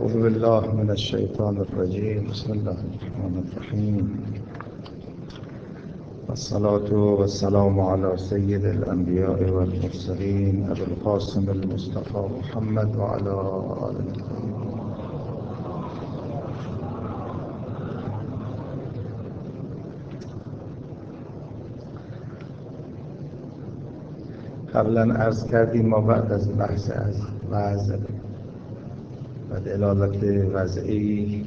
أعوذ بالله من الشيطان الرجيم. بسم الله الرحمن الرحيم، والصلاة والسلام على سيد الأنبياء والمرسلين أبي القاسم المصطفى محمد وعلى آله. قبلا عرض کردیم ما بعد از بحث از وضع و دلالت وضعی،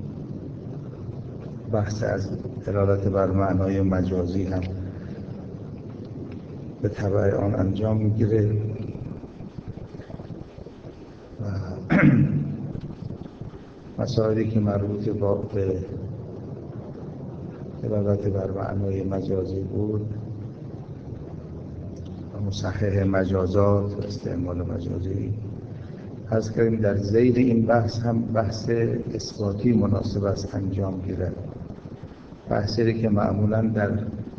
بحث از دلالت بر معنای مجازی هم به تبع آن انجام میگیره و مسائلی که مربوط به دلالت بر معنای مجازی بود و مصحح مجازات و استعمال مجازی عرض کردیم. در ذیل این بحث هم بحث اثباتی مناسب است انجام گیرد، بحثی که معمولاً در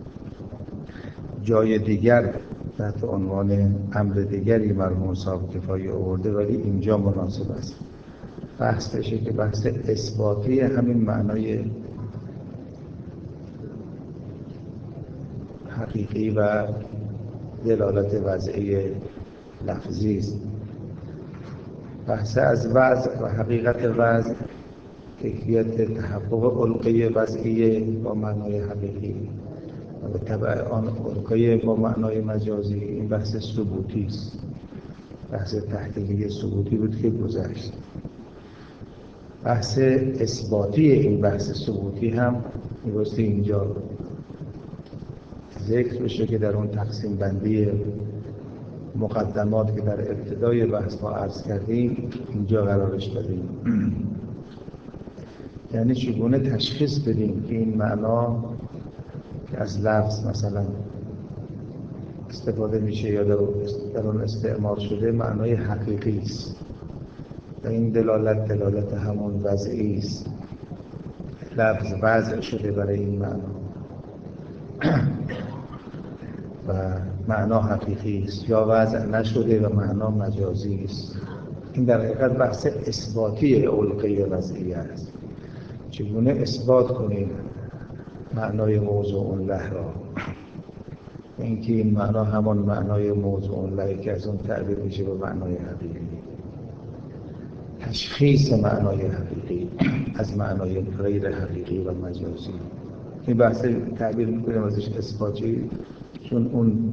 جای دیگر تحت عنوان امر دیگری مرحوم صاحب کفایه آورده، ولی اینجا مناسب است بحث بشه که بحث اثباتی همین معنای حقیقی و دلالت وضعی لفظی است. بحث از وضع و حقیقت وضع، کیفیت تحقق علقه وضعی با معنای حقیقی و به تبع آن علقه با معنای مجازی، این بحث ثبوتی است. بحث تحقیقی ثبوتی بود که گذشت. بحث اثباتی این بحث ثبوتی هم می‌بایستی اینجا ذکر بشه که در اون تقسیم بندی مقدمات که در ابتدای بحث ما عرض کردیم اینجا قرارش دادیم. یعنی چگونه تشخیص بدیم که این معنا که از لفظ مثلا استفاده میشه یا در اون استعمال شده معنای حقیقی است و این دلالت همون وضعی است. لفظ وضع شده برای این معنا و معنا حقیقی است، یا وضع نشده و معنا مجازی است. این در حقیقت بحث اثباتی علقه وضعی است. چگونه اثبات کنیم معنای موضوع له را، اینکه این معنا همان معنای موضوع له که از اون تعبیر میشه به معنای حقیقی. تشخیص معنای حقیقی از معنای غیر حقیقی و مجازی، این بحث تعبیر میکنیم ازش اثباتی، چون اون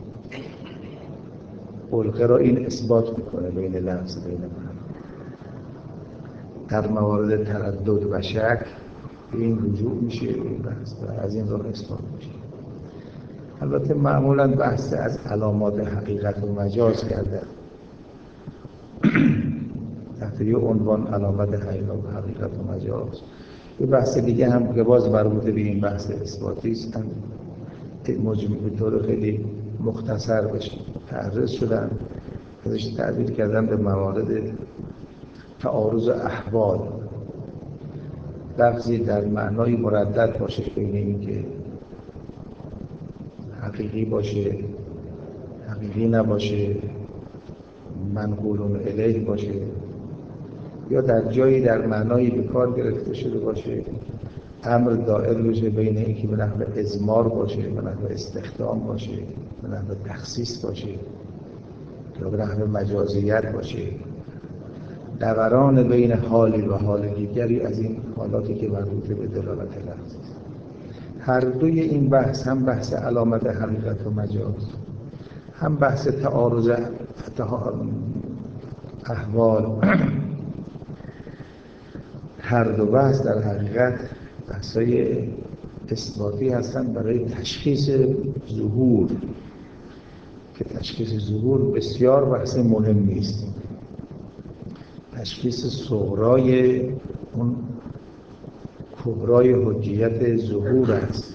علقه را این اثبات میکنه بین لفظ و بین معنا. در موارد تردد و شک این رجوع میشه این بحث و از این راه اثبات میشه. البته معمولا بحث از علامات حقیقت و مجاز کرده تحت یه عنوان علامت حقیقت و مجاز. یه بحث دیگه هم که باز مربوط به این بحث اثباتی است، به طور خیلی مختصر بهش تعرض شدن، ازش تعبیر کردن به موارد تعارض احوال. لفظی در معنای مردد باشه بین این که حقیقی باشه، حقیقی نباشه، منقول الیه باشه، یا در جایی در معنایی به کار گرفته شده باشه، امر دائر بشه بین اینکه به نحو اضمار باشه، به نحو استخدام باشه، به نحو تخصیص باشه، یا به نحو مجازیت باشه. دوران بین حالی و حال دیگری از این حالاتی که مربوط به دلالت لفظ است. هر دوی این بحث، هم بحث علامت حقیقت و مجاز، هم بحث تعارض احوال، هر دو بحث در حقیقت بحثای اثباتی هستند برای تشخیص ظهور، که تشخیص ظهور بسیار بحث مهمی است. تشخیص صغرای اون کبرای حجیت ظهور است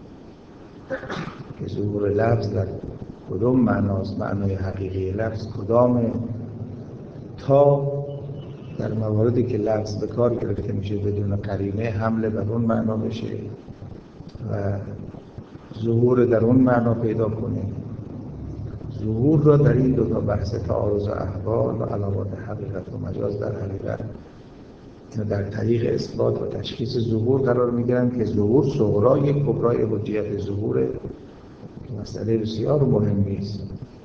که ظهور لفظ در کدام معناست، معنای حقیقی لفظ کدامه، تا در مواردی که لفظ به کار گرفته میشه بدون قرینه حمله بر اون معنا بشه و ظهور در اون معنا پیدا کنه. ظهور را در این دو تا بحث تعارض احوال و علامات حقیقت و مجاز در حقیقت در طریق اثبات و تشخیص ظهور قرار میگیرن که ظهور صغرای کبرای حجیت ظهوره، مسئله بسیار مهمی است.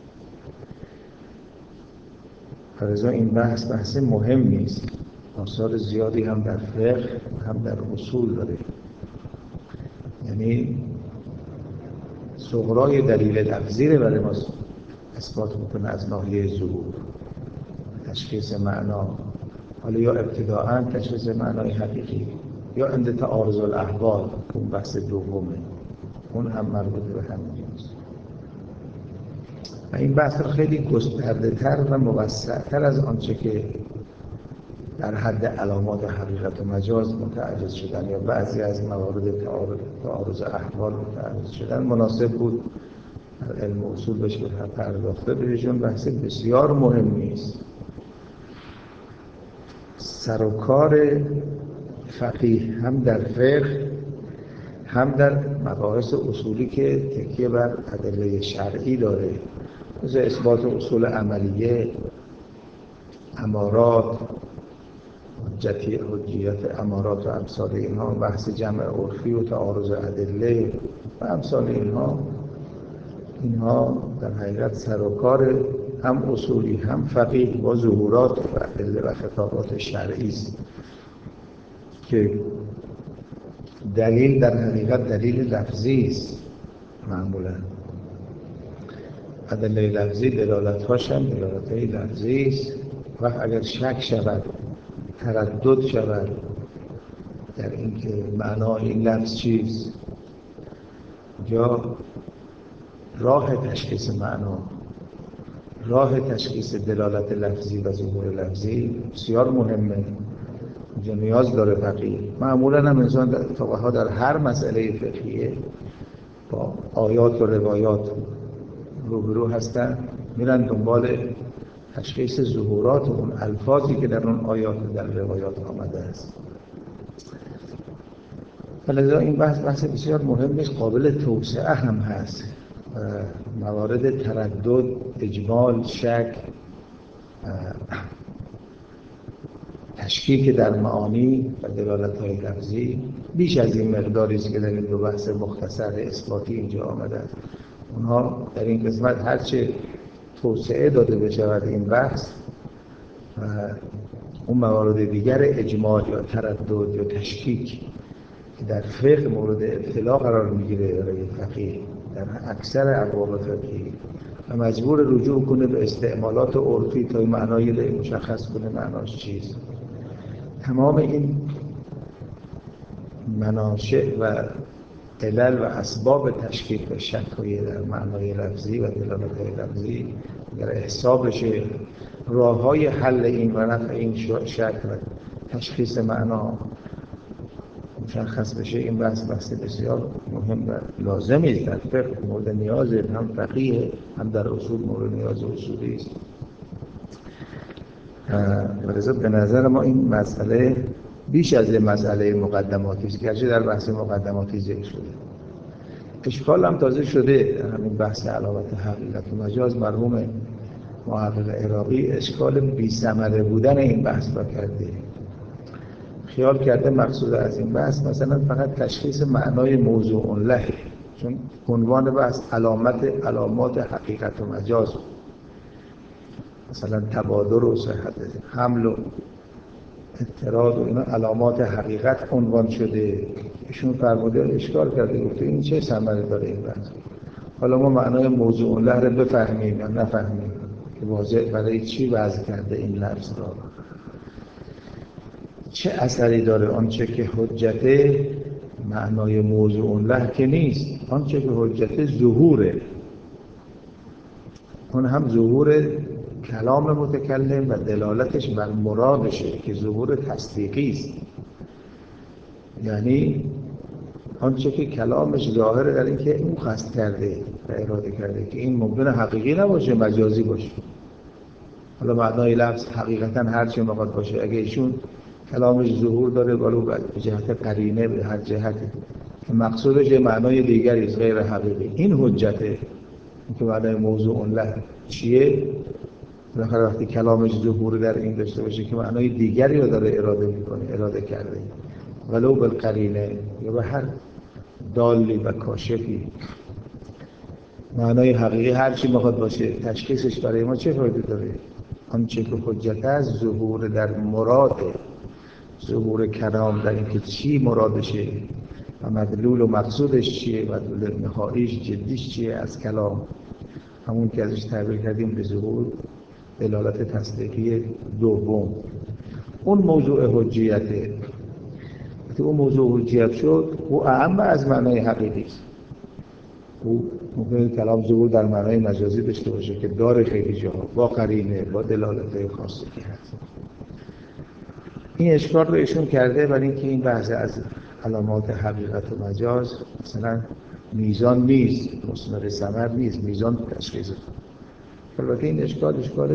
لذا این بحث مهمی است، آثار زیادی هم در فقه هم در اصول داره. یعنی صغرای دلیل لفظی رو برای ما اثبات میکنه از ناحیه ظهور، تشخیص معنا، حالا یا ابتداءً تشخیص معنای حقیقی یا عند تعارض الاحوال، اون بحث دومه، اون هم مربوط به همین است. و این بحث خیلی گسترده تر و موسع تر از آنچه که در حد علامات حقیقت و مجاز متعرض شدن یا بعضی از موارد تعارض احوال متعرض شدن مناسب بود در علم اصول بشه پرداخته بهشون. بحث بسیار مهمی است. سر و کار فقیه هم در فقه هم در مباحث اصولی که تکیه بر ادله شرعی داره، مثل اثبات اصول عملیه، امارات، حجیت امارات و امثال اینها، بحث جمع عرفی و تعارض ادله و امثال اینها در حقیقت سر و کار هم اصولی هم فقیه با ظهورات و ادله و خطابات شرعی است که دلیل در حقیقت دلیل لفظی است. معمولا ادله لفظی دلالت‌هاش هم دلالت‌های لفظی است و اگر شک شود، تردد شود در اینکه معنای این لفظ چیست یا راه تشخیص معنا، راه تشخیص دلالت لفظی و ظهور لفظی بسیار مهمه. اینجا نیاز داره فقیه. معمولا هم انسان فقها در هر مسئله فقهیه با آیات و روایات روبرو هستن، میرن دنبال تشخیص ظهورات و اون الفاظی که در اون آیات و در روایات آمده است. لذا این بحث بسیار مهم است، قابل توسعه هم هست. موارد تردد، اجمال، شک، تشکیک در معانی و دلالت‌های لفظی بیش از این مقداری است که در این دو بحث مختصر اثباتی اینجا آمده است. اونها در این قسمت هرچه توسعه داده بشود این بحث و اون موارد دیگر اجمال یا تردد یا تشکیک که در فقه مورد ابتلا قرار میگیره برای فقیه در اکثر ابواب فقهی و مجبور رجوع کنه به استعمالات عرفی تا این معنای مشخص کنه معناش چیست. تمام این مناشئ و علل و اسباب تشکیک و شک در معنای لفظی و دلالت‌های لفظی اگر احساب بشه، راه‌های حل این و رفع این شک و تشخیص معنا مشخص بشه، این بحث بسیار مهم و لازمی است. در فقه مورد نیاز هم فقیه هم در اصول مورد نیاز اصولی است. ولذا به نظر ما این مسئله بیش از یه مسئله مقدماتی است، گرچه در بحث مقدماتی ذکر شده. اشکال هم تازه شده در همین بحث علامت حقیقت و مجاز. مرحوم محقق عراقی اشکال بی‌ثمره بودن این بحث را کرده. خیال کرده مقصود از این بحث مثلا فقط تشخیص معنای موضوع له، چون عنوان بحث علامات حقیقت و مجاز، مثلا تبادر و صحت حمل و اضطراد و اینا علامات حقیقت عنوان شده. ایشون فرموده اشکال کرده، گفته این چه ثمره داره این بحث؟ حالا ما معنای موضوع له رو بفهمیم یا نفهمیم که واضح برای چی وضع کرده این لفظ را، چه اثری داره آنچه که حجت معنای موضوع له که نیست، آنچه که حجت ظهوره، اون هم ظهور کلام متکلم و دلالتش بر مرادشه که ظهور تصدیقی است. یعنی آنچه که کلامش ظاهره در این که اون قصد کرده و اراده کرده که این ممکنه حقیقی نباشه، مجازی باشه. حالا معنای لفظ حقیقتا هر چه میخواد باشه، اگه ایشون کلامش ظهور داره ولو به جهت قرینه به هر جهتی که مقصودش یه معنای دیگری است غیر حقیقی، این حجته. که معنای موضوع له چیه؟ بالاخره وقتی کلامش ظهور در این داشته باشه که معنای دیگری رو داره اراده میکنه، اراده کرده، ولو بالقرینه یا به هر دالی و کاشفی، معنای حقیقی هر چی میخواد باشه، تشخیصش برای ما چه فایده داره؟ آنچه که حجت است ظهور در مراده، ظهور کلام در اینکه چی مرادشه و مدلول و مقصودش چیه، مدلول نهاییش جدیش چیه از کلام، همون که ازش تعبیر کردیم به ظهور دلالت تصدیقی دوم. اون موضوع حجیته. وقتی اون موضوع حجیت شد، او اعم از معنای حقیقی است. او ممکنه کلام ظهور در معنای مجازی داشته باشه که داره خیلی جاها، با قرینه، با دلالت خاصی که هست. این اشکال رو ایشون کرده برای اینکه این بحث از علامات حقیقت و مجاز مثلا میزان نیست، مثمر ثمر نیست، میزان تشخیص. البته این اشکال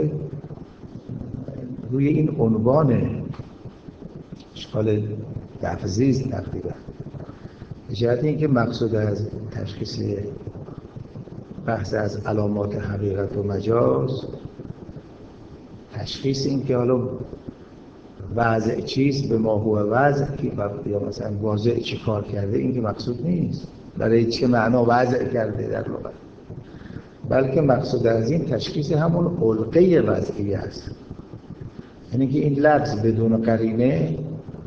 روی این عنوان اشکال لفظی است تقریبا. به جهت اینکه مقصود از تشخیص بحث از علامات حقیقت و مجاز تشخیص این که حالا وضع چیست به ما هو وضع یا مثلا واضع چه کار کرده، این که مقصود نیست، برای چه معنا وضع کرده در لغت، بلکه مقصود از این تشخیص همون علقه وضعی است. یعنی که این لفظ بدون قرینه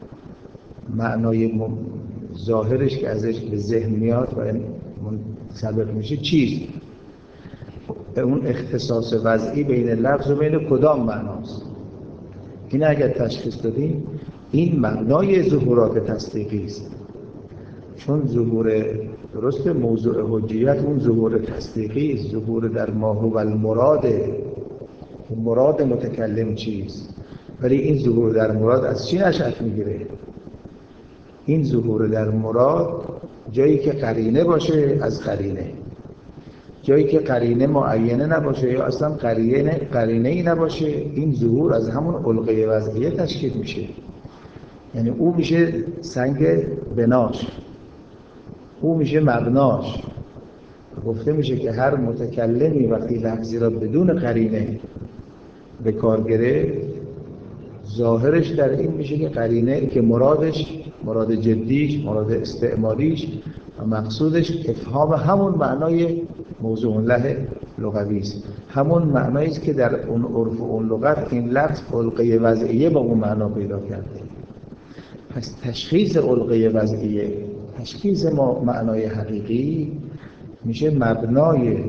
معنای ظاهرش که ازش به ذهن میاد و منطبق میشه چیست؟ اون اختصاص وضعی بین لفظ و بین کدام معناست؟ این اگر تشخیص دادیم این معنای ظهورات تصدیقی است. چون ظهور درست موضوع حجیت اون ظهور تصدیقی است، ظهور در ما هو المراد، مراد متکلم چیست؟ ولی این ظهور در مراد از چی نشأت میگیره؟ این ظهور در مراد جایی که قرینه باشه از قرینه، جایی که قرینه معینه نباشه یا اصلا قرینه ای نباشه، این ظهور از همون علقه وضعیه تشکیل میشه. یعنی او میشه سنگ بناش، او میشه مبناش. گفته میشه که هر متکلمی وقتی لفظی را بدون قرینه به کار گرفت، ظاهرش در این میشه که قرینه که مرادش، مراد جدیش، مراد استعمالیش و مقصودش افهام همون معنای موضوع له لغوی است، همون معنایی است که در اون عرف و اون لغت این لفظ علقه وضعیه با اون معنا پیدا کرده. پس تشخیص علقه وضعیه، تشخیص ما معنای حقیقی میشه مبنای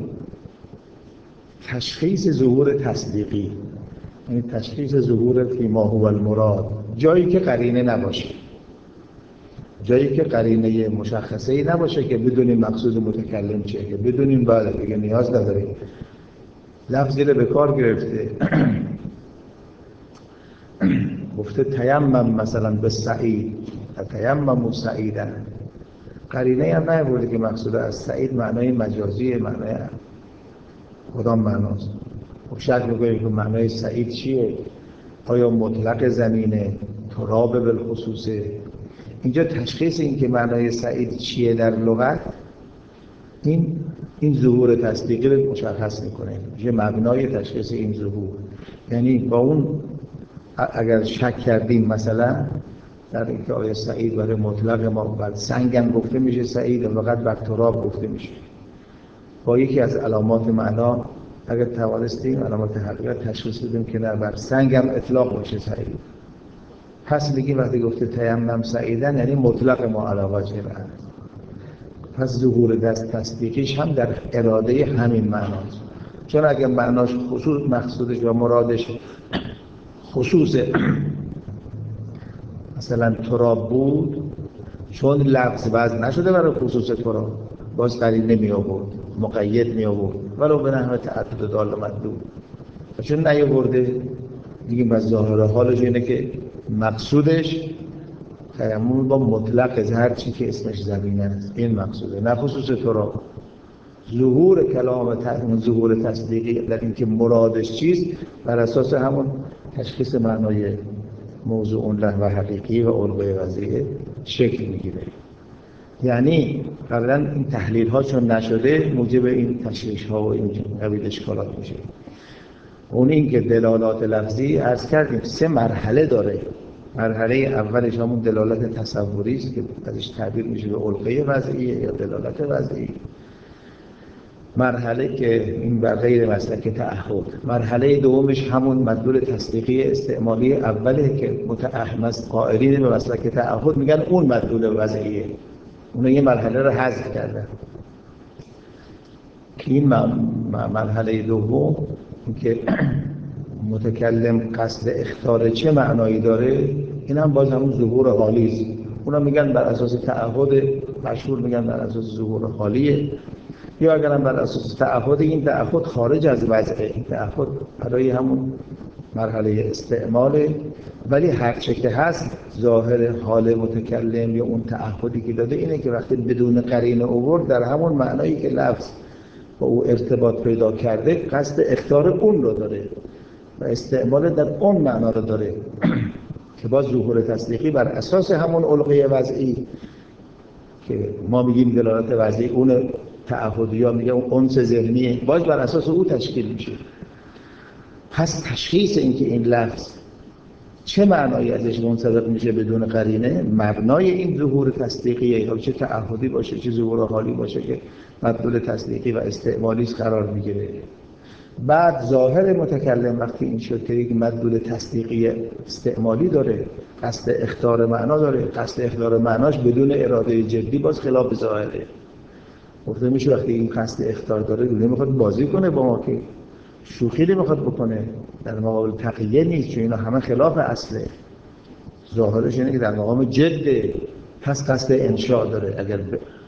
تشخیص ظهور تصدیقی، یعنی تشخیص ظهور فی ما هو المراد، جایی که قرینه نباشه، جایی که قرینه مشخصه‌ای نباشه که بدونیم مقصود متکلم چیه، که بدونیم بعد دیگه نیاز نداریم. لفظی رو به کار گرفته گفته تیمم مثلا به سعید، تیمم سعیدن، قرینه هم نبوده که مقصود از سعید معنای مجازی، معنای کدام معناست. خب شک می‌کنیم که معنای سعید چیه؟ آیا مطلق زمینه، تراب بالخصوصه؟ اینجا تشخیص این که معنای سعید چیه در لغت، این ظهور تصدیقی رو مشخص میکنه، میشه مبنای تشخیص این ظهور. یعنی با اون اگر شک کردیم مثلا در اینکه آیا سعید برای مطلق ما بعد سنگم گفته میشه سعید و فقط بر تراب گفته میشه، با یکی از علامات معنا اگر توانستیم علامات حقیقت تشخیص بدیم که نه بر سنگم اطلاق باشه سعید، پس میگیم وقتی گفته تیمم سعیدن یعنی مطلق ما علاقه چه بعد. پس ظهور دست تصدیقیش هم در اراده همین معناست. چون اگر معناش خصوص مقصودش و مرادش خصوص مثلا تراب بود، چون لفظ وضع نشده برای خصوص تراب، باز قرینه نمی آورد، مقید می آورد ولو به نحو تعدد دال و مدلول. چون نیاورده میگیم بس ظاهر حالش اینه که مقصودش تیمم با مطلق از هر چی که اسمش زمینه است، این مقصوده، نه خصوص تراب. ظهور کلام ظهور تصدیقی در این که مرادش چیست بر اساس همون تشخیص معنای موضوع له و حقیقی و علقه وضعیه شکل میگیره. یعنی قبلا این تحلیل ها چون نشده موجب این تشریح ها و این قبیل اشکالات میشه. اون این که دلالات لفظی عرض کردیم 3 مرحله داره. مرحله اولش همون دلالت تصوری است که ازش تعبیر میشه به علقه وضعیه یا دلالت وضعی. مرحله که این بر غیر مسلک تعهد. مرحله دومش همون مدلول تصدیقی استعمالی اوله که متأهمس قائلین به مسلک تعهد میگن اون مدلول وضعیه. اون یه مرحله رو حذف کردن. این مرحله دوم که متکلم قصد اخطار چه معنایی داره، این هم باز همون ظهور حالی است. اونا میگن بر اساس تعهد، مشهور میگن بر اساس ظهور حالیه، یا اگر هم بر اساس تعهد، این تعهد خارج از وضعه، این تعهد برای همون مرحله استعماله، ولی هر چه که هست ظاهر حال متکلم یا اون تعهدی که داده اینه که وقتی بدون قرینه آورد در همون معنایی که لفظ با او ارتباط پیدا کرده قصد اخطار اون رو داره و استعمال در اون معنا رو داره که باز ظهور تصدیقی بر اساس همون علقه وضعی که ما میگیم دلالت وضعی، اون تعهدی ها میگه اون انس ذهنی، باز بر اساس او تشکیل میشه. پس تشخیص این که این لفظ چه معنایی ازش منطبق میشه بدون قرینه، مبنای این ظهور تصدیقیه، یا چه تعهدی باشه چه ظهور حالی باشه که مدلول تصدیقی و استعمالی قرار میگیره. بعد ظاهر متکلم وقتی این شد که یک مدلول تصدیقی استعمالی داره، قصد اخطار معنا داره، قصد اخطار معناش بدون اراده جدی باز خلاف ظاهره. گفته میشه وقتی این قصد اخطار داره نمیخواد بازی کنه با ما، که شوخی نمیخواد بکنه، در مقابل تقیه نیست، چون اینا همه خلاف اصله. ظاهرش اینه که در مقام جده، پس قصد انشاء داره اگر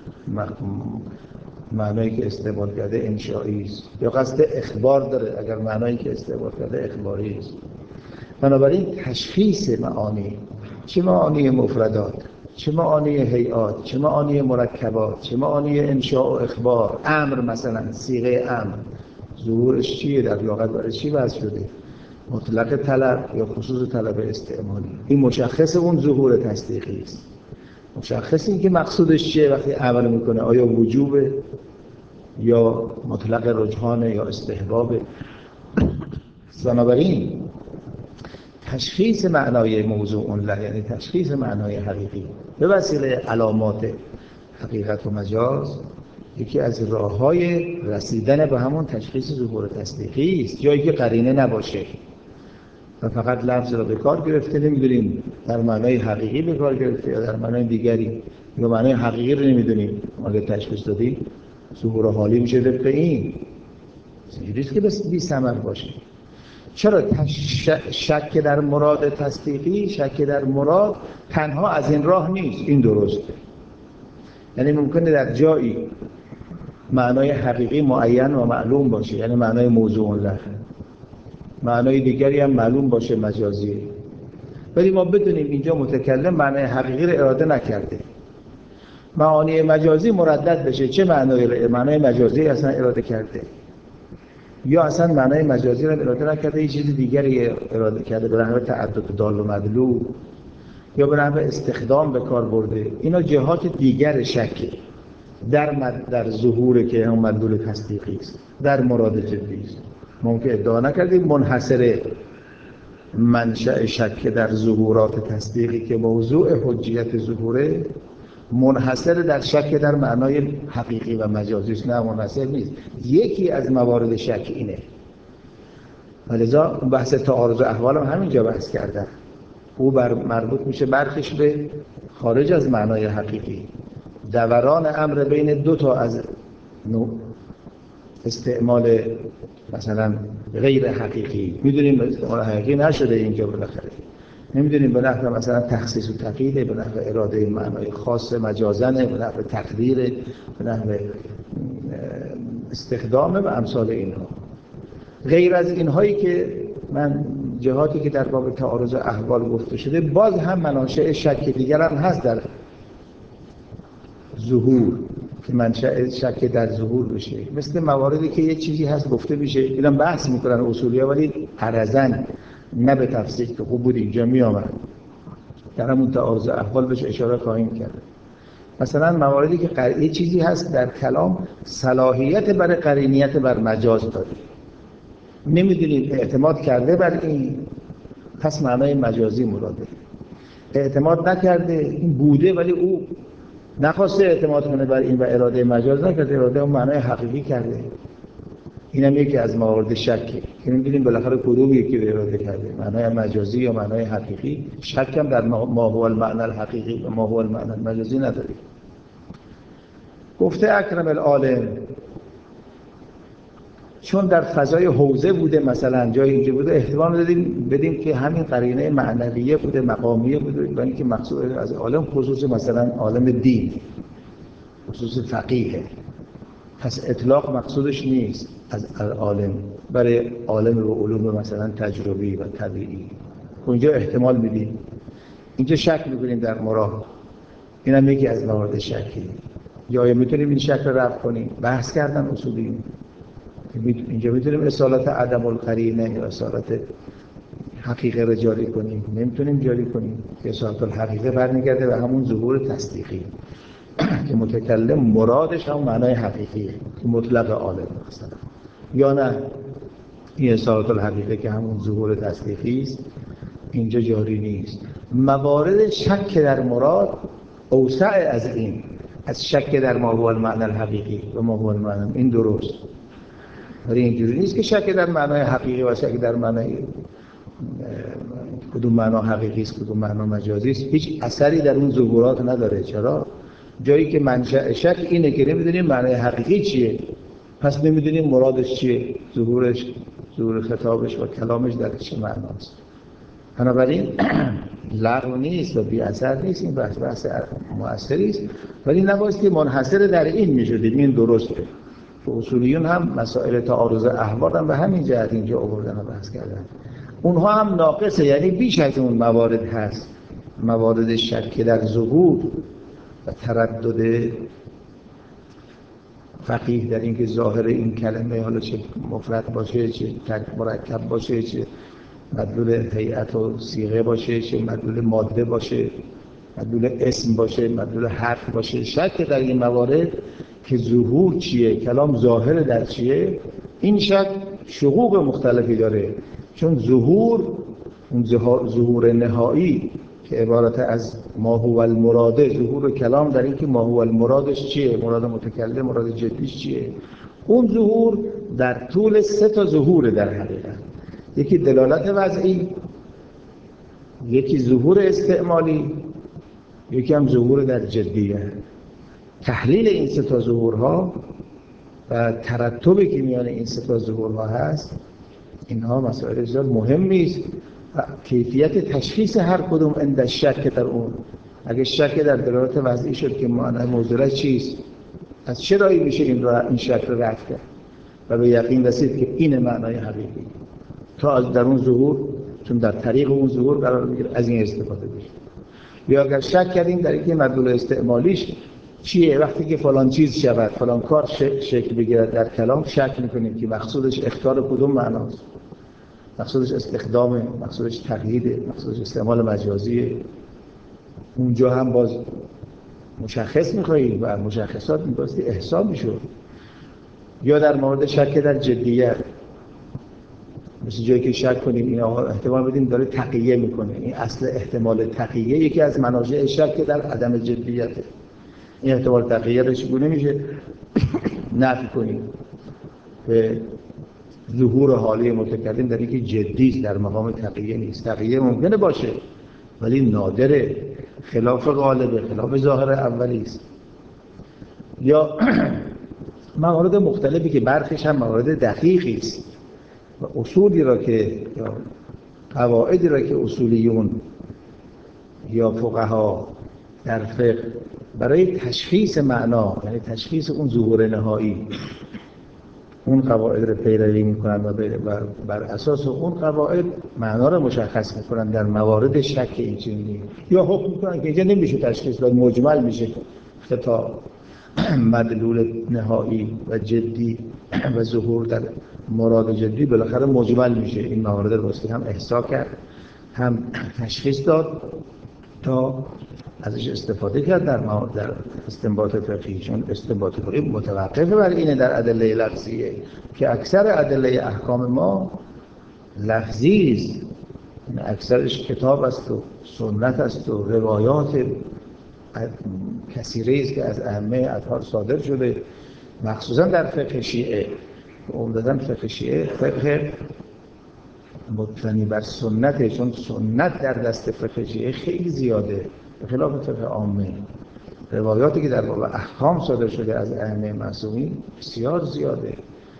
معنایی که استعمال کرده انشایی است، یا قصد اخبار داره اگر معنایی که استعمال کرده اخباری است. بنابراین تشخیص معانی، چه معانی مفردات، چه معانی هیئات، چه معانی مرکبات، چه معانی انشاء و اخبار، امر مثلا صیغه امر ظهورش چیه، در لغت برای چی وضع شده، مطلق طلب یا خصوص طلب استعمالی، این مشخص اون ظهور تصدیقی است. مشخص این که مقصودش چیه وقتی امر میکنه، آیا وجوبه یا مطلق رجحانه یا استحبابه. بنابراین تشخیص معنای موضوع له، یعنی تشخیص معنای حقیقی به وسیله علامات حقیقت و مجاز، یکی از راه‌های رسیدن به همون تشخیص ظهور تصدیقی است. جایی که قرینه نباشه و فقط لفظ را به کار گرفته، نمی‌دونیم در معنای حقیقی به کار گرفته یا در معنای دیگری، یا معنای حقیقی رو نمی‌دونیم، اگه تشخیص دادیم ظهور حالی میشه طبق این. اینجوریه که بس بی ثمر باشه. چرا شک در مراد تصدیقی، شک در مراد تنها از این راه نیست، این درسته. یعنی ممکنه در جایی معنای حقیقی معین و معلوم باشه، یعنی معنای موضوع له، معنای دیگری هم معلوم باشه مجازی، ولی ما بدونیم اینجا متکلم معنای حقیقی رو اراده نکرده، معانی مجازی مردد بشه، چه معنای مجازی اصلا اراده کرده، یا اصلا معنای مجازی رو اراده نکرده، یه چیز دیگری اراده کرده، به نحو تعدد دال و مدلول، یا به نحو استخدام به کار برده. اینا جهات دیگر شکه در ظهور که هم مدلول تصدیقی است، در مراد جدی است. ممکن ادعا نکردیم منحصر منشأ شک در ظهورات تصدیقی که موضوع حجیت ظهوره منحصر در شک در معنای حقیقی و مجازی است. نه، منحصر نیست، یکی از موارد شک اینه. ولذا بحث تعارض احوال هم همینجا بحث کردن، او مربوط میشه برخش به خارج از معنای حقیقی، دوران امر بین دو تا از نوع استعمال مثلا غیر حقیقی. میدونیم استعمال حقیقی نشده اینجا، بالاخره نمیدونیم به نحو مثلا تخصیص و تقیید، به نحو اراده معنای خاص مجازنه، به نحو تقدیر، به نحو استخدامه و امثال اینها. غیر از اینهایی که من جهاتی که در باب تعارض احوال گفته شده، باز هم مناشأ شک دیگر هم هست در ظهور که منشأ شک در ظهور بشه، مثل مواردی که یه چیزی هست گفته میشه، اینا بحث میکنن اصولی‌ها، ولی عرضاً نه به تفصیل که خوب بود اینجا میامد، در همون تعارض احوال بهش اشاره خواهیم کرد. مثلا مواردی که یه چیزی هست در کلام صلاحیت برای قرینیت بر مجاز داره، نمیدونیم اعتماد کرده بر این، پس معنای مجازی مراده. اعتماد نکرده، این بوده ولی او نخواسته اعتماد کنه بر این و اراده مجاز نکرده، اراده اون معنای حقیقی کرده. اینم یکی از موارد شکه که نمیدونیم بالاخره کدوم یکی رو اراده کرده، معنای مجازی یا معنای حقیقی. شک هم در ما هو المعنی الحقیقی و ما هو المعنی المجازی نداریم. گفته اکرم العالم، چون در فضای حوزه بوده، مثلا جای اینجا بوده، احتمال بدیم که همین قرینه معنویه بوده، مقامیه بوده، و اینکه مقصود از عالم خصوص مثلا عالم دین، خصوص فقیه، پس اطلاق مقصودش نیست از عالم برای عالم رو علوم مثلا تجربی و طبیعی. اونجا احتمال میدیم، اینجا شک میکنیم در مراد. این هم یکی از موارد شکی. یا میتونیم این شک رو رفع کنیم. بحث کردن اصولیون، اینجا میتونیم اصالت عدم القرینه یا اصالت حقیقه رو جاری کنیم، نمیتونیم جاری کنیم. اصالت الحقیقه برمیگرده به همون ظهور تصدیقی که متکلم مرادش هم معنای حقیقیه که مطلق عالم مثلا، یا نه این اصالت الحقیقه که همون ظهور تصدیقی است اینجا جاری نیست. موارد شک در مراد اوسع از این، از شک در ما هو المعنی الحقیقی و ما هو المعنی، این درست، ولی اینجوری نیست که شک در معنای حقیقی و شک در معنای کدوم معنا حقیقی است کدوم معنا مجازی است هیچ اثری در اون ظهورات نداره. چرا؟ جایی که منشأ شک اینه که نمیدونیم معنای حقیقی چیه، پس نمیدونیم مرادش چیه، ظهورش، ظهور خطابش و کلامش در چه معناست. بنابراین لغو نیست و بی اثر نیست، این بحث مؤثری است، ولی نباید که منحصر در این میشدیم. این درسته. اصولیون هم مسائل تعارض احوال هم به همین جهت اینجا آوردن و بحث کردن. اونها هم ناقصه، یعنی بیش از اون موارد هست، موارد شک در ظهور و تردد فقیه در اینکه ظاهر این کلمه حالا چه مفرد باشه چه مرکب باشه چه مدلول هیئت و صیغه باشه چه مدلول ماده باشه مدلول اسم باشه مدلول حرف باشه، شک در این موارد که ظهور چیه، کلام ظاهر در چیه، این شک شقوق مختلفی داره. چون ظهور، اون ظهور نهایی که عبارت از ما هو المراده، ظهور کلام در این که ما هو المرادش چیه، مراد متکلم، مراد جدیش چیه، اون ظهور در طول 3 ظهور در حقیقت. یکی دلالت وضعی، یکی ظهور استعمالی، یکی هم ظهور در جدیه. تحلیل این 3 ظهورها و ترتبی که میان این 3 ظهورها هست، اینها مسائل بسیار مهمی است. کیفیت تشخیص هر کدوم عند شک در اون، اگه شک در دلالت وضعی شد که معنی موضوعه چیست، از چه راهی میشه این شک رو رفع کرد و به یقین رسید که این معنای حقیقی، تا از در اون ظهور، چون در طریق اون ظهور قرار میگیره، از این استفاده بشه. یا اگر شک کردیم در اینکه مدلول استعمالیش چیه، وقتی که فلان چیز شود فلان کار شکل بگیرد در کلام، شک میکنیم که مقصودش اختیار کدوم معناست، مقصودش استخدامه، مقصودش تقییده، مقصودش استعمال مجازیه. اونجا هم باز مشخص میخواییم و مشخصات میباستی احسان میشود. یا در مورد شک در جدیت، مثل جایی که شک کنیم این آقا احتمال بدیم داره تقیه میکنه، این اصل احتمال تقیه یکی از مناجع شک در عدم جدیته. این احتمال تقیه رو چگونه میشه نفی کنیم؟ به ظهور حالی متکلم در اینکه جدی است، در مقام تقیه نیست. تقیه ممکنه باشه ولی نادره، خلاف غالبه، خلاف ظاهر اولی است. یا موارد مختلفی که برخیش هم موارد دقیقی است و اصولی را که یا قواعدی را که اصولیون یا فقها در فقه برای تشخیص معنا، یعنی تشخیص اون ظهور نهایی، اون قواعد رو پیروی میکنن و بر اساس اون قواعد معنا رو مشخص میکنن در موارد شک اینجوری، یا حکم میکنن که اینجا نمیشه تشخیص داد، مجمل میشه خطاب مدلول نهایی و جدی و ظهور در مراد جدی بالاخره مجمل میشه. این موارد رو هم احصا کرد هم تشخیص داد تا ازش استفاده کرد در استنباط فقهی، چون استنباط فقهی متوقف بر اینه در ادله لفظیه که اکثر ادله احکام ما لفظی است، اکثرش کتاب است و سنت است و روایات کثیره است که از ائمه اطهار صادر شده، مخصوصا در فقه شیعه. عمدتاً فقه شیعه فقه مبتنی بر سنته، چون سنت در دست فقه شیعه خیلی زیاده به خلاف فقه عامه. روایاتی که در باب احکام صادر شده از ائمه معصومین بسیار زیاده،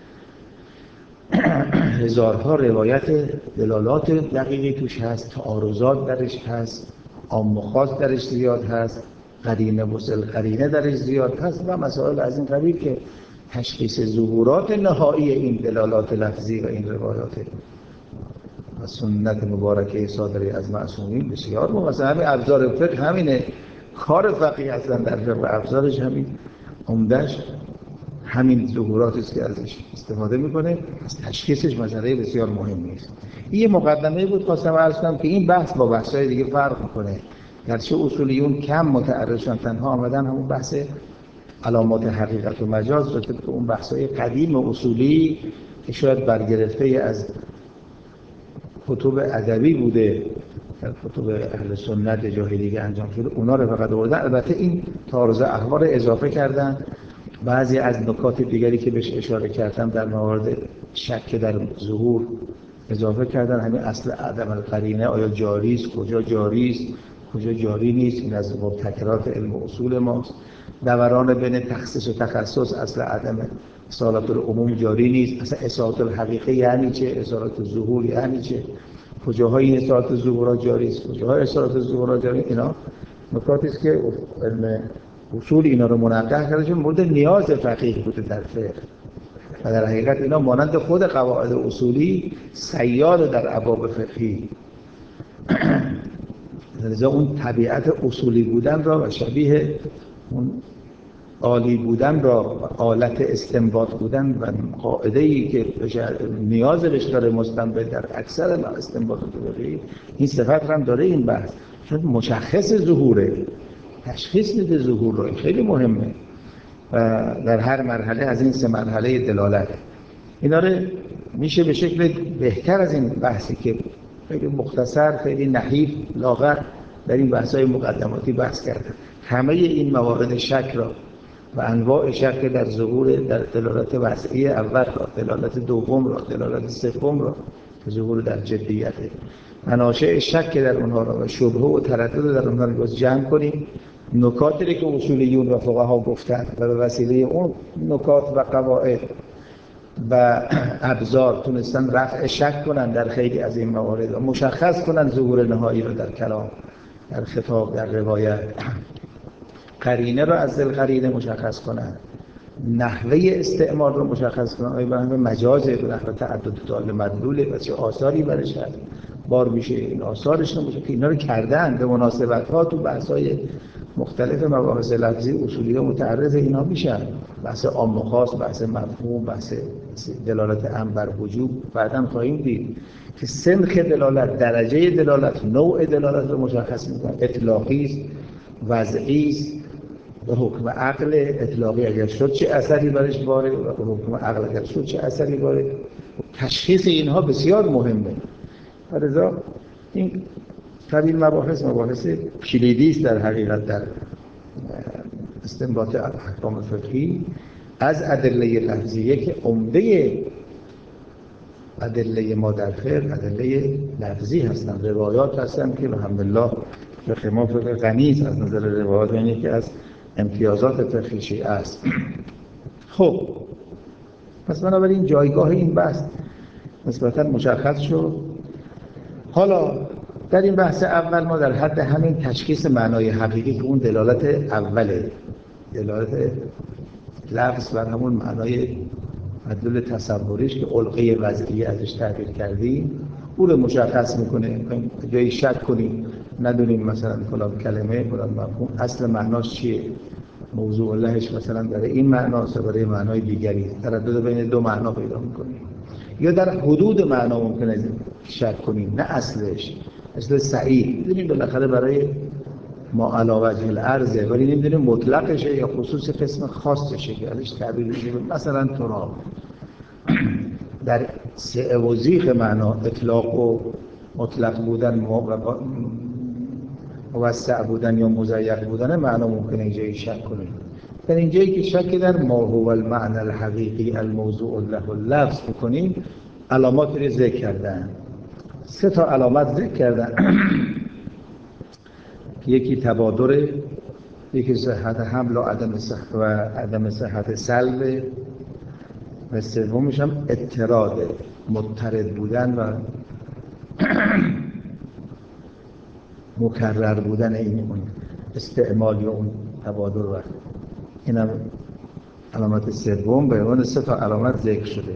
هزارها روایت، دلالات دقیقی توش هست، تعارضات درش هست، عام و خاص درش زیاد هست، قرینه و ذوالقرینه درش زیاد هست و مسائل از این قبیل که تشخیص ظهورات نهایی این دلالات لفظی و این روایات و سنت مبارکه صادره از معصومین بسیار مهم. مثلا همین ابزار فقه همینه، کار فقیه هستن در فقه و ابزارش همین، عمده‌اش همین ظهورات است که ازش استفاده میکنه. از تشخیصش مسئله بسیار مهمی است. این یه مقدمه بود خواستم عرض کنم که این بحث با بحث‌های دیگه فرق میکنه. گرچه اصولیون کم متعرضن، تنها آمدن همون بحث علامات حقیقت و مجاز رو که اون بحث‌های قدیم اصولی که شاید برگرفته از کتب ادبی بوده، در کتب اهل سنت جای دیگه انجام شده، اونا رو فقط آوردن. البته این تعارض احوال اضافه کردن، بعضی از نکات دیگری که بهش اشاره کردم در موارد شک در ظهور اضافه کردن. همین اصل عدم القرینه، آیا جاری است، کجا جاری است، کجا جاری نیست، این از مبتکرات علم و اصول ماست. دوران بین تخصیص و تخصص، اصل عدم اصالت العموم جاری نیست. اصلا اصالت الحقیقه یعنی چه، اصالت الظهور یعنی چه، کجاهای این اصالت الظهورات جاری است، کجاهای اصالت الظهورات جاری. اینا نکاتی است که علم اصول اینا رو منقح کرده، چون مورد نیاز فقیه بوده در فقه و در حقیقت اینا مانند خود قواعد اصولی صیاد در ابواب فقهی. لذا اون طبیعت اصولی بودن را و شبیه اون عالی بودن را و آلت استنباط بودن و قاعده‌ای که نیاز بهش داره مستنبط در اکثر استنباطات فقهی، این صفت هم داره این بحث، چون مشخص ظهوره، تشخیص میده ظهور رو، خیلی مهمه. و در هر مرحله از این 3 مرحله دلالت، اینا رو میشه به شکل بهتر از این بحثی که خیلی مختصر، خیلی نحیف، لاغر در این بحث‌های مقدماتی بحث کرده، همه این موارد شک را و انواع شک در ظهور، در دلالت وضعی اول را، دلالت دوم را، دلالت سوم را که ظهور در جدیت، مناشأ شک در اونها را و شبهه و تردد در اونها را جمع کنیم. نکاتی که اصولیون و فقها گفتن و به وسیله اون نکات و قواعد و ابزار تونستن رفع شک کنن در خیلی از این موارد و مشخص کنن ظهور نهایی رو در کلام، در خطاب، در روایت. قرینه رو از ذوالقرینه مشخص کنن، نحوه استعمال رو مشخص کنن، آیا به نحو مجازه، به نحو تعدد دال مدلوله و چه آثاری برش هست، بار میشه این آثارش رو میشه که اینا رو کردن به مناسبت‌ها تو بحث‌های مختلف مباحث لفظی اصولیه متعرض اینا میشن، بحث عام و خاص، بحث مفهوم، بحث دلالت امر بر وجوب. بعداً خواهیم دید که سنخ دلالت، درجه دلالت، نوع دلالت رو مشخص میکنه. اطلاقی است، وضعی است، به حکم عقل اطلاقی اگر شد چه اثری برش وارد و به حکم عقل اگر شد چه اثری وارد. تشخیص اینها بسیار مهمه. لذا این طبیل مباحث کلیدی است در حقیقت در استنباط احکام فقهی از ادله لفظیه که عمده ادله ما در فقه ادله لفظی هستند، روایات هستند که الحمدلله فقه ما فقه غنی است از نظر روایات، یعنی که از امتیازات فقه شیعه است. خب پس بنابراین جایگاه این بحث نسبتاً مشخص شد. حالا در این بحث اول ما در حد همین تشخیص معنای حقیقی که اون دلالت اوله، دلالت لفظ بر همون معنای مدلول تصوریش که علقه وضعی ازش تعبیر کردیم، او رو مشخص میکنه. جایی شک کنیم ندونیم مثلا فلان کلمه فلان مفهوم اصل معناش چیه، موضوع لهش مثلا برای این معناست و برای معنای دیگری، تردد بین 2 معنا پیدا میکنیم. یا در حدود معنا ممکنه شک کنیم، نه اصلش، اصل صحیح. میدونیم بالاخره برای ما علی وجه الارض، ولی نمیدونیم مطلقشه یا خصوص قسم خاصشه که ازش تعبیر میشه. مثلا تراب در سعه و زیغ معنا اطلاق و مطلق بودن، موسع بودن یا مضیق بودن معنا ممکنه اینجایی شک کنیم. در اینجایی که شک در ما هو المعنى الحقیقی الموضوع له اللفظ بکنیم، علامات رو ذکر کردن. 3 تا علامت ذکر کردن. یکی تبادر، یکی صحت حمل و عدم صحت سلب، و سومش هم اضطراد، مضطرد بودن و مکرر بودن این اون استعمال یا اون تبادر. و اینم علامت سوم به عنوان 3 تا علامت ذکر شده.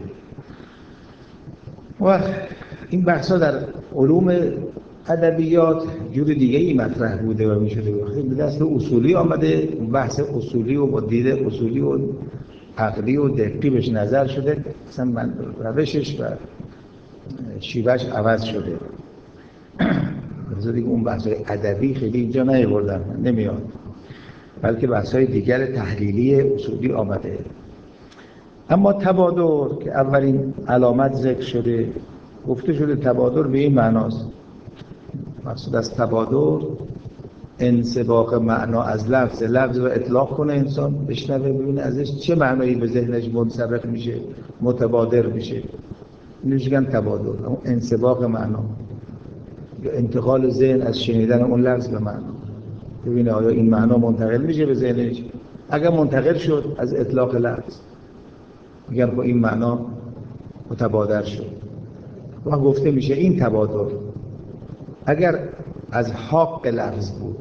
و این بحثا در علوم ادبیات جور دیگه ای مطرح بوده و میشده به دست اصولی آمده. بحث اصولی و با دید اصولی و عقلی و دقیقی بهش نظر شده، مثلا من روشش و شیوهش عوض شده. دیگه اون بحث‌های ادبی خیلی اینجا نیاوردم، نمیاد، بلکه بحث‌های دیگر تحلیلی اصولی آمده. اما تبادر که اولین علامت ذکر شده، گفته شده تبادر به این معناست. مقصود از تبادر انسباق معنا از لفظ رو اطلاق کنه، انسان بشنوه ببینه ازش چه معنایی به ذهنش منسبق میشه، متبادر میشه. اینوش میگن تبادر، اون انسباق معنا یا انتقال ذهن از شنیدن اون لفظ به معنا، ببینه آیا این معنا منتقل میشه به ذهنش. اگر منتقل شد از اطلاق لفظ، میگن با این معنا متبادر شد و گفته میشه این تبادر. اگر از حق لفظ بود،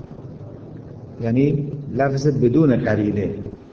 یعنی لفظ بدون قرینه،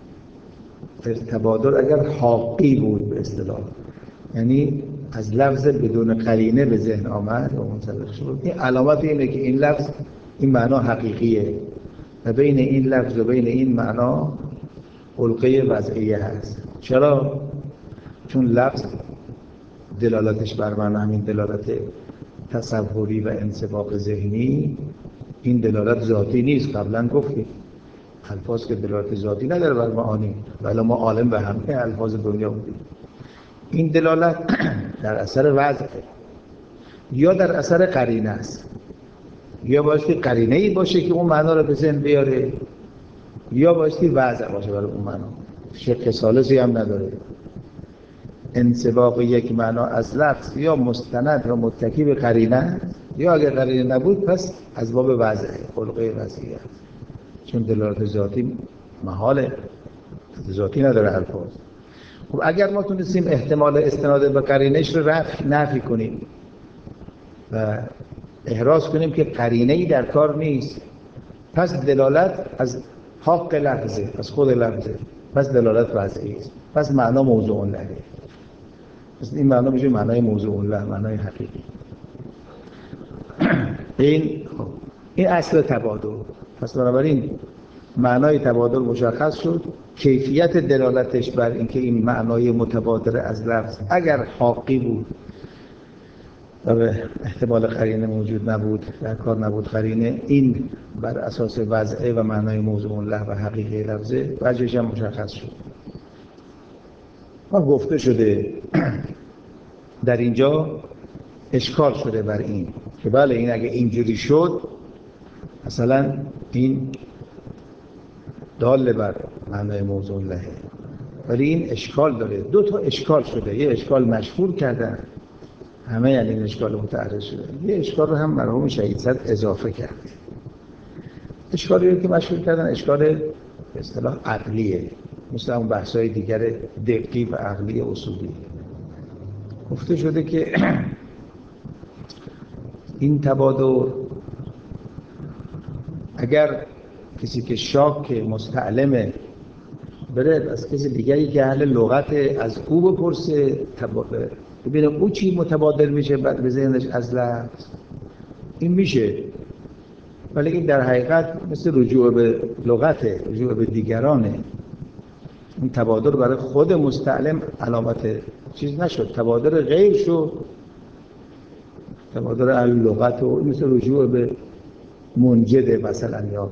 تبادر اگر حقی بود به اصطلاح، یعنی از لفظ بدون قرینه به ذهن آمد و منطبق شد، این علامت اینه که این لفظ این معنا حقیقیه و بین این لفظ و بین این معنا علقه وضعیه هست. چرا؟ چون لفظ دلالتش بر معنا همین دلالت تصوری و انسباق ذهنی، این دلالت ذاتی نیست. قبلا گفتیم الفاظ که دلالت ذاتی نداره بر معانی، ولی ما عالم به همه الفاظ دنیا بودیم. این دلالت در اثر وضع یا در اثر قرینه است، یا بایستی قرینه ای باشه که اون معنا رو به ذهن بیاره، یا بایستی وضع باشه برای اون معنا. شق ثالثی هم نداره. انسباق یک معنا از لفظ یا مستند و متکی به قرینه، یا اگر قرینه نبود پس از باب وضع، خلقه وضعیه، چون دلالت ذاتی محاله، ذاتی نداره الفاظ. خب اگر ما تونستیم احتمال استناد به قرینه‌اش رو نفی کنیم و احراز کنیم که قرینه‌ای در کار نیست، پس دلالت از حق لفظه، از خود لفظه، پس دلالت وضعی است، پس معنا موضوع لهه. پس این معنا میشه معنای موضوع له، معنای حقیقی. این اصل تبادر. پس بنابراین معنای تبادر مشخص شد. کیفیت دلالتش بر اینکه این معنای متبادر از لفظ اگر حقی بود و به احتمال قرینه موجود نبود، در کار نبود قرینه، این بر اساس وضعه و معنای موضوع له و حقیقی لفظه، وجهش هم مشخص شد. ما گفته شده در اینجا اشکال شده بر این که بله این اگه اینجوری شد مثلا این دال بر معنای موضوع لهه، ولی این اشکال داره. 2 تا اشکال شده. یه اشکال مشهور کردن، همه یعنی این اشکال متعرض شده. یه اشکال رو هم مرحوم شهید صدر اضافه کرد. اشکالی که مشهور کردن اشکال به اصطلاح عقلیه، مثل اون بحث‌های دیگر دقیقی و عقلی اصولی. گفته شده که این تبادر اگر کسی که شاک مستعلمه بره از کسی دیگری که اهل لغت از او بپرسه، ببینه او چی متبادر میشه بعد به ذهنش از لفظ، این میشه. ولی این در حقیقت مثل رجوع به لغته، رجوع به دیگرانه. این تبادر برای خود مستعلم علامت چیز نشد، تبادر غیر شد، تبادر اهل لغت و مثل رجوع به منجده مثلا یا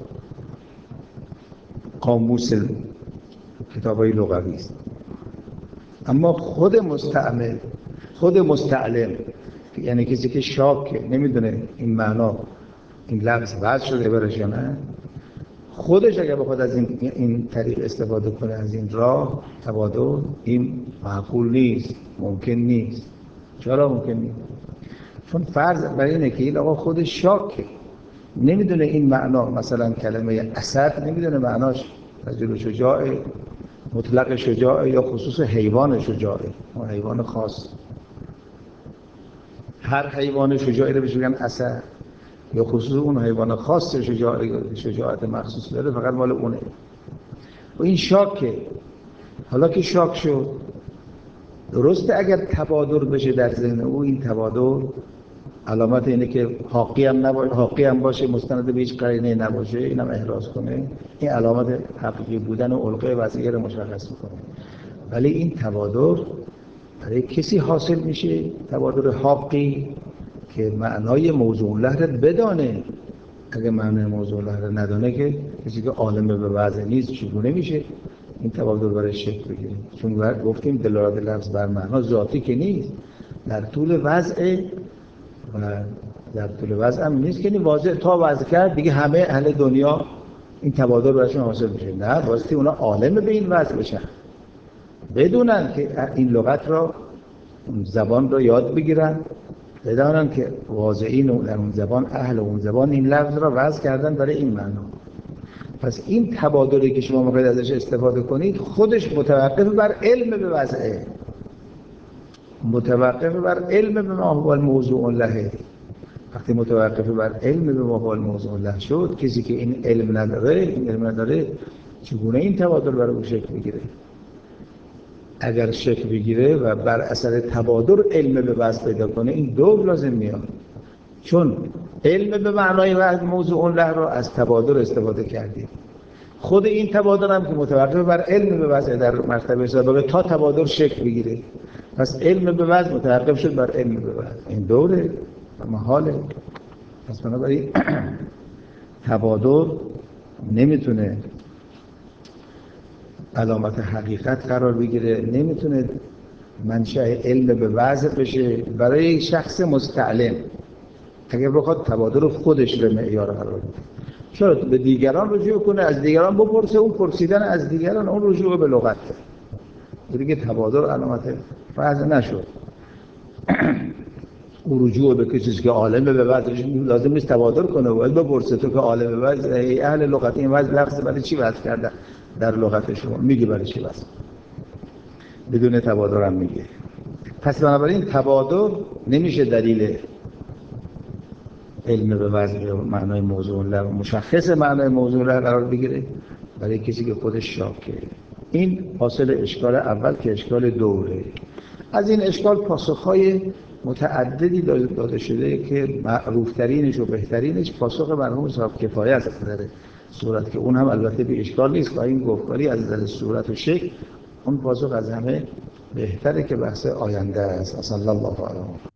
قاموس کتاب‌های لغوی است. اما خود مستعمل، خود مستعلم، یعنی کسی که شاکه نمیدونه این معنا این لفظ وضع شده برش یا نه، خودش اگر بخواد از این طریق استفاده کنه، از این راه تبادل، این معقول نیست، ممکن نیست. چرا ممکن نیست؟ چون فرض بر اینه که این آقا خودش شاکه، نمیدونه این معنا، مثلا کلمه اسد نمیدونه معناش رجل شجاعه، مطلق شجاعه یا خصوص حیوان شجاعه، اون حیوان خاص. هر حیوان شجاعی رو بهش میگن اسد، یا خصوص اون حیوان خاص شجاعت مخصوص داره، فقط مال اونه. و این شاکه. حالا که شاک شد، درسته اگر تبادر بشه در ذهن او، این تبادر علامت اینه که حاقی هم باشه، مستند به هیچ قرینه نباشه، اینم احراز کنه، این علامت حقیقی بودن و علقه وضعیه رو مشخص میکنه. ولی این تبادر برای کسی حاصل میشه، تبادر حقی، که معنای موضوع له رو بدانه. اگه معنای موضوع له رو ندانه، که کسی که عالم به وضع نیست، چگونه میشه این تبادر برای شکل بگیره؟ چون گفتیم دلالت لفظ بر معنا ذاتی که نیست، در طول وضع و در طول وضع هم نیست که این واضح تا وضع کرد دیگه همه اهل دنیا این تبادر براشون حاصل میشه. نه، واسه اونا عالم به این وضع بشن، بدونن که این لغت را، زبان را یاد بگیرن، بدانن که واضعین در اون زبان، اهل اون زبان این لفظ را وضع کردن برای این معنا. پس این تبادلی که شما میخواید ازش استفاده کنید، خودش متوقف بر علم به وضعه، متوقف بر علم به ما هو الموضوع له. وقتی متوقف بر علم به ما هو الموضوع له شد، کسی که این علم نداره، چگونه این تبادل برای او شکل بگیره؟ اگر شکل بگیره و بر اثر تبادل علم به وضع پیدا کنه، این دو لازم میاد. چون علم به معنای وضع موضوع له رو از تبادل استفاده کردیم. خود این تبادل هم که متوقف بر علم به وضع در مرتبه سابقه تا تبادل شکل بگیره، پس علم به وضع متوقف شد بر علم به وضع، این دوره محاله. پس بنابراین تبادل نمیتونه علامت حقیقت قرار بگیره، نمیتونه منشأ علم به وضع بشه برای شخص مستعلم. اگر بخواد تبادل رو خودش به معیار قرار بده، چرا به دیگران رجوع کنه، از دیگران بپرسه، اون پرسیدن از دیگران اون رجوع به لغت، دیگه تبادل علامت وضع نشد. اون رجوع به کسی که عالم به وضعش لازم نیست تبادل کنه، باید بپرسه تو که عالم به وضع، ای اهل لغت، این وضع لفظ برای چی وضع کرده در لغت شما؟ میگه برای چی وضع، بدون تبادل هم میگه. پس بنابراین تبادل نمیشه دلیل علم به وضع معنای موضوع له، مشخص معنای موضوع له قرار بگیره برای کسی که خودش شاکه. این حاصل اشکال اول که اشکال دوره. از این اشکال پاسخهای متعددی داده شده که معروفترینش و بهترینش پاسخ مرحوم صاحب کفایه است از نظر صورت، که اون هم البته به اشکال نیست، با این گفت، ولی از نظر صورت و شکل اون پاسخ از همه بهتره که بحث آینده است. صلی الله علیه و